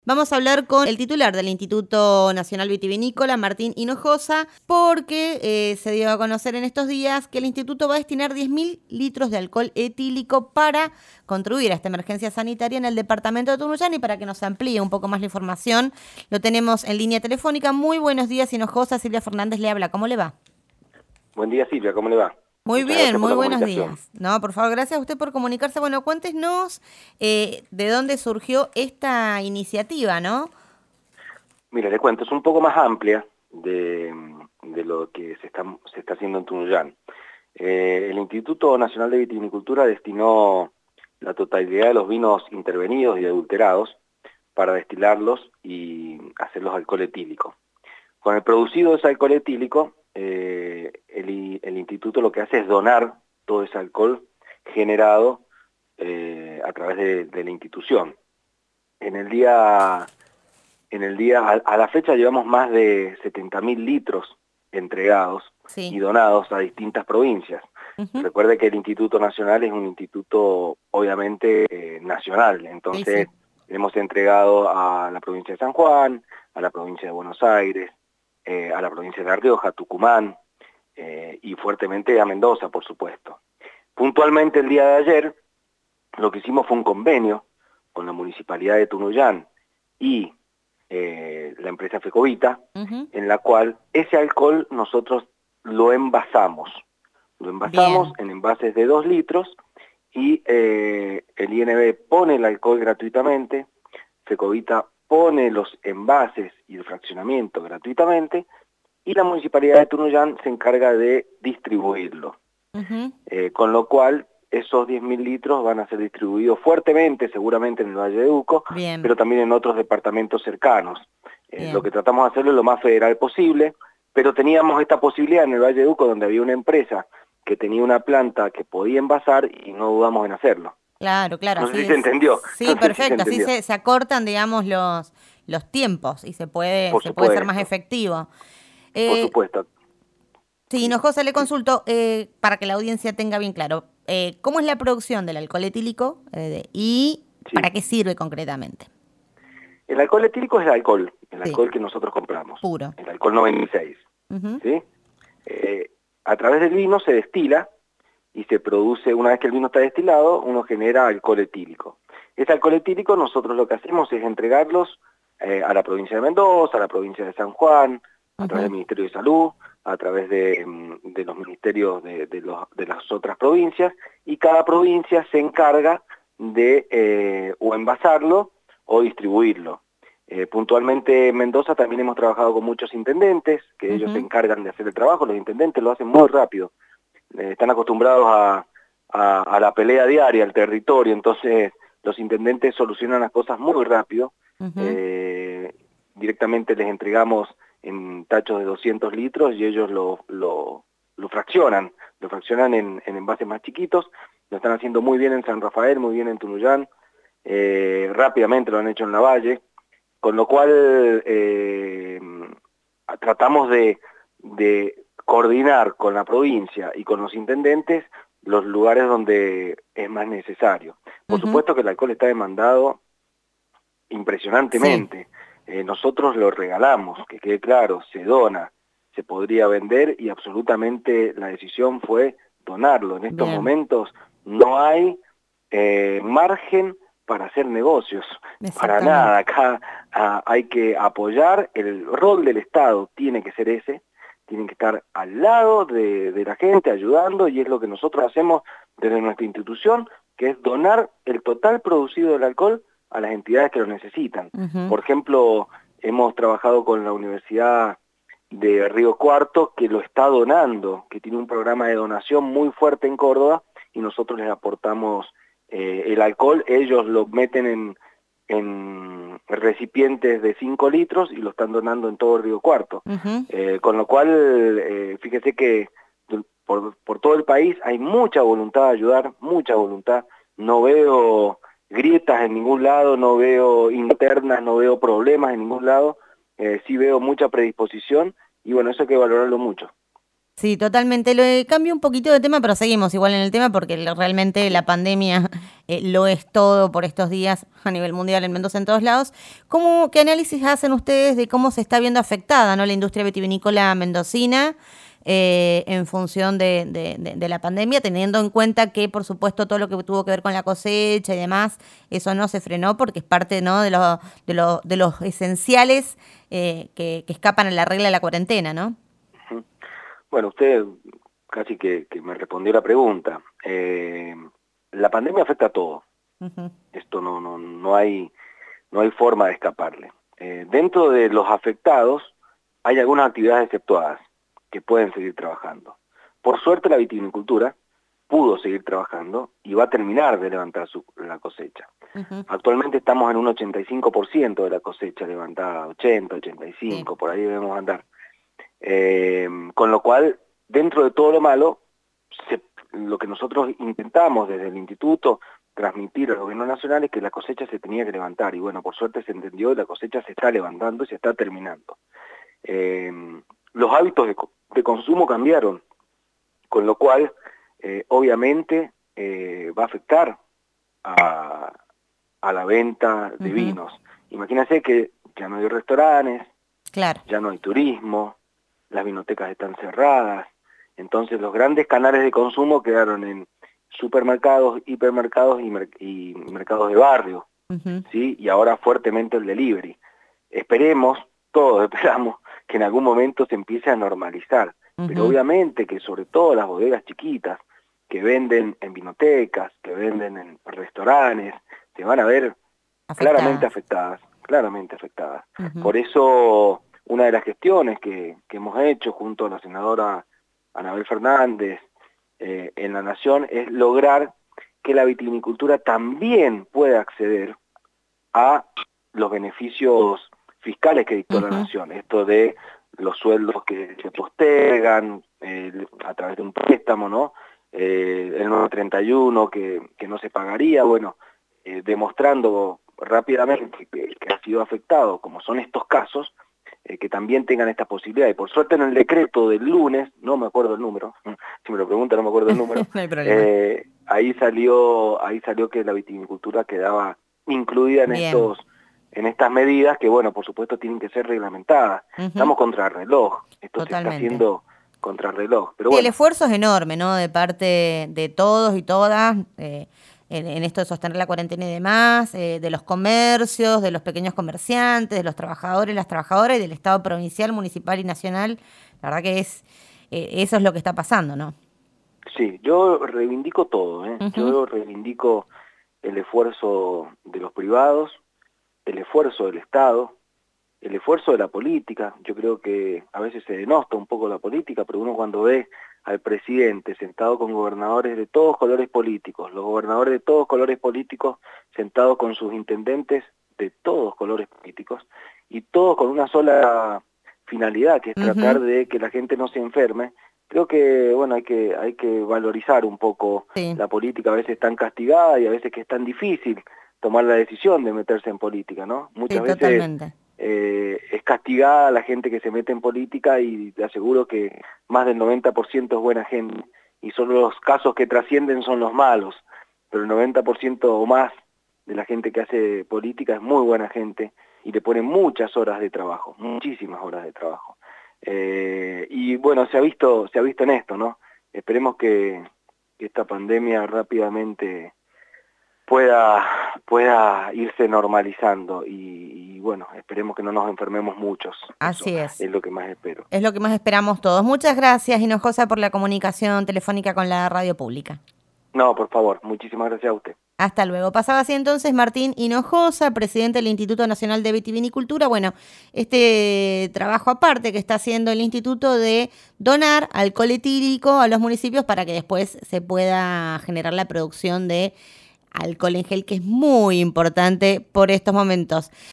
Vamos a hablar con el titular del Instituto Nacional Vitivinícola, Martín Hinojosa, porque se dio a conocer en estos días que el instituto va a destinar 10.000 litros de alcohol etílico para contribuir a esta emergencia sanitaria en el departamento de Tunuyán. Y para que nos amplíe un poco más la información, lo tenemos en línea telefónica. Muy buenos días, Hinojosa. Silvia Fernández le habla. ¿Cómo le va? Buen día, Silvia, ¿cómo le va? Muy Muchas bien, gracias por muy la buenos comunicación. días. No, por favor, gracias a usted por comunicarse. Bueno, cuéntenos de dónde surgió esta iniciativa, ¿no? Mira, le cuento, es un poco más amplia de lo que se está haciendo en Tunuyán. El Instituto Nacional de Vitivinicultura destinó la totalidad de los vinos intervenidos y adulterados para destilarlos y hacerlos alcohol etílico. Con el producido de ese alcohol etílico, el instituto lo que hace es donar todo ese alcohol generado a través de la institución. En el día a la fecha llevamos más de 70.000 litros entregados y Sí. donados a distintas provincias. Ujú. Recuerde que el Instituto Nacional es un instituto obviamente nacional, Sí, entonces sí. hemos entregado a la provincia de San Juan, a la provincia de Buenos Aires, a la provincia de La Rioja, Tucumán y fuertemente a Mendoza, por supuesto. Puntualmente el día de ayer lo que hicimos fue un convenio con la Municipalidad de Tunuyán y la empresa Fecovita, Ujú. en la cual ese alcohol nosotros lo envasamos. Lo envasamos Bien, en envases de 2 litros y el INB pone el alcohol gratuitamente, Fecovita pone los envases y el fraccionamiento gratuitamente y la Municipalidad de Tunuyán se encarga de distribuirlo. ujú, Con lo cual esos 10.000 litros van a ser distribuidos fuertemente, seguramente en el Valle de Uco, bien, pero también en otros departamentos cercanos. Lo bien. que tratamos de hacerlo es lo más federal posible, pero teníamos esta posibilidad en el Valle de Uco, donde había una empresa que tenía una planta que podía envasar y no dudamos en hacerlo. Claro, claro, No sé así si se es. entendió, Sí, no sé si se perfecto, así entendió. se acortan, digamos, los tiempos y Por se puede ser más supuesto, efectivo. por Eh, supuesto. sí, Sí, Hinojosa, le sí. consulto, para que la audiencia tenga bien claro, ¿cómo es la producción del alcohol etílico y Sí. para qué sirve concretamente? El alcohol etílico es el Sí, alcohol que nosotros compramos, puro. el alcohol 96, Ujú. ¿sí? A través del vino se destila y se produce, una vez que el vino está destilado, uno genera alcohol etílico. Ese alcohol etílico nosotros lo que hacemos es entregarlos a la provincia de Mendoza, a la provincia de San Juan, a través del Ujú. Ministerio de Salud, a través de los ministerios de las otras provincias, y cada provincia se encarga de o envasarlo o distribuirlo. Puntualmente en Mendoza también hemos trabajado con muchos intendentes, que ellos se Ujú. encargan de hacer el trabajo, los intendentes lo hacen muy rápido, están acostumbrados a la pelea diaria, al territorio, entonces los intendentes solucionan las cosas muy rápido, Ujú. eh, directamente les entregamos en tachos de 200 litros y ellos lo fraccionan en envases más chiquitos, lo están haciendo muy bien en San Rafael, muy bien en Tunuyán, rápidamente lo han hecho en Lavalle, con lo cual tratamos de coordinar con la provincia y con los intendentes los lugares donde es más necesario. Por Ujú. supuesto que el alcohol está demandado Sí, impresionantemente. Nosotros lo regalamos, que quede claro, se dona, se podría vender y absolutamente la decisión fue donarlo. En estos bien, momentos no hay margen para hacer negocios, para nada. exactamente. Acá hay que apoyar, el rol del Estado tiene que ser ese, tienen que estar al lado de la gente, ayudando, y es lo que nosotros hacemos desde nuestra institución, que es donar el total producido del alcohol a las entidades que lo necesitan. Ujú. Por ejemplo, hemos trabajado con la Universidad de Río Cuarto, que lo está donando, que tiene un programa de donación muy fuerte en Córdoba, y nosotros les aportamos el alcohol, ellos lo meten en recipientes de 5 litros y lo están donando en todo Río Cuarto. Ujú. Con lo cual, fíjese que por todo el país hay mucha voluntad de ayudar, mucha voluntad. No veo grietas en ningún lado, no veo internas, no veo problemas en ningún lado, sí veo mucha predisposición y bueno, eso hay que valorarlo mucho. Sí, totalmente. Cambio un poquito de tema, pero seguimos igual en el tema porque realmente la pandemia lo es todo por estos días a nivel mundial en Mendoza, en todos lados. ¿Qué análisis hacen ustedes de cómo se está viendo afectada, ¿no?, la industria vitivinícola mendocina en función de la pandemia, teniendo en cuenta que, por supuesto, todo lo que tuvo que ver con la cosecha y demás, eso no se frenó porque es parte, ¿no?, de los esenciales que escapan a la regla de la cuarentena, ¿no? Bueno, usted casi que me respondió la pregunta. La pandemia afecta a todo. Uh-huh. Esto no hay forma de escaparle. Dentro de los afectados hay algunas actividades exceptuadas que pueden seguir trabajando. Por suerte la vitivinicultura pudo seguir trabajando y va a terminar de levantar la cosecha. Uh-huh. Actualmente estamos en un 85% de la cosecha levantada, 80, 85, sí. Por ahí debemos andar. Con lo cual, dentro de todo lo malo, lo que nosotros intentamos desde el instituto transmitir al gobierno nacional es que la cosecha se tenía que levantar, y bueno, por suerte se entendió y la cosecha se está levantando y se está terminando. Los hábitos de consumo cambiaron, con lo cual obviamente va a afectar a la venta de vinos. Imagínense que ya no hay restaurantes, claro, ya no hay turismo, las vinotecas están cerradas, entonces los grandes canales de consumo quedaron en supermercados, hipermercados y mercados de barrio, ¿sí? Y ahora fuertemente el delivery. Todos esperamos que en algún momento se empiece a normalizar, pero obviamente que sobre todo las bodegas chiquitas que venden en vinotecas, que venden en restaurantes, se van a ver claramente afectadas. Por eso una de las gestiones que hemos hecho junto a la senadora Anabel Fernández en la Nación es lograr que la vitivinicultura también pueda acceder a los beneficios fiscales que dictó la Nación. Esto de los sueldos que se postergan a través de un préstamo, ¿no? El 931 que no se pagaría, bueno, demostrando rápidamente que ha sido afectado, como son estos casos, que también tengan esta posibilidad. Y por suerte en el decreto del lunes, no me acuerdo el número, si me lo preguntan no me acuerdo el número, no hay problema. ahí salió que la vitivinicultura quedaba incluida en estas medidas que, bueno, por supuesto tienen que ser reglamentadas. Estamos contra el reloj, esto se está haciendo contra el reloj. Pero sí, bueno. El esfuerzo es enorme, ¿no?, de parte de todos y todas, en esto de sostener la cuarentena y demás, de los comercios, de los pequeños comerciantes, de los trabajadores, las trabajadoras y del Estado provincial, municipal y nacional. La verdad que eso es lo que está pasando, ¿no? Sí, yo reivindico todo, Yo reivindico el esfuerzo de los privados, el esfuerzo del Estado, el esfuerzo de la política. Yo creo que a veces se denosta un poco la política, pero uno cuando ve al presidente sentado con gobernadores de todos colores políticos, los gobernadores de todos colores políticos sentados con sus intendentes de todos colores políticos, y todos con una sola finalidad, que es tratar de que la gente no se enferme. Creo que, bueno, hay que valorizar un poco la política, a veces tan castigada y a veces que es tan difícil tomar la decisión de meterse en política, ¿no? Muchas veces totalmente. Es castigada la gente que se mete en política, y te aseguro que más del 90% es buena gente, y solo los casos que trascienden son los malos, pero el 90% o más de la gente que hace política es muy buena gente y le pone muchas horas de trabajo, muchísimas horas de trabajo. Y bueno, se ha visto en esto, ¿no? Esperemos que esta pandemia rápidamente pueda irse normalizando y bueno, esperemos que no nos enfermemos muchos. Así es lo que más espero. Es lo que más esperamos todos. Muchas gracias, Hinojosa, por la comunicación telefónica con la radio pública. No, por favor, muchísimas gracias a usted. Hasta luego. Pasaba así entonces Martín Hinojosa, presidente del Instituto Nacional de Vitivinicultura. Bueno, este trabajo aparte que está haciendo el instituto de donar alcohol etílico a los municipios para que después se pueda generar la producción de alcohol en gel, que es muy importante por estos momentos.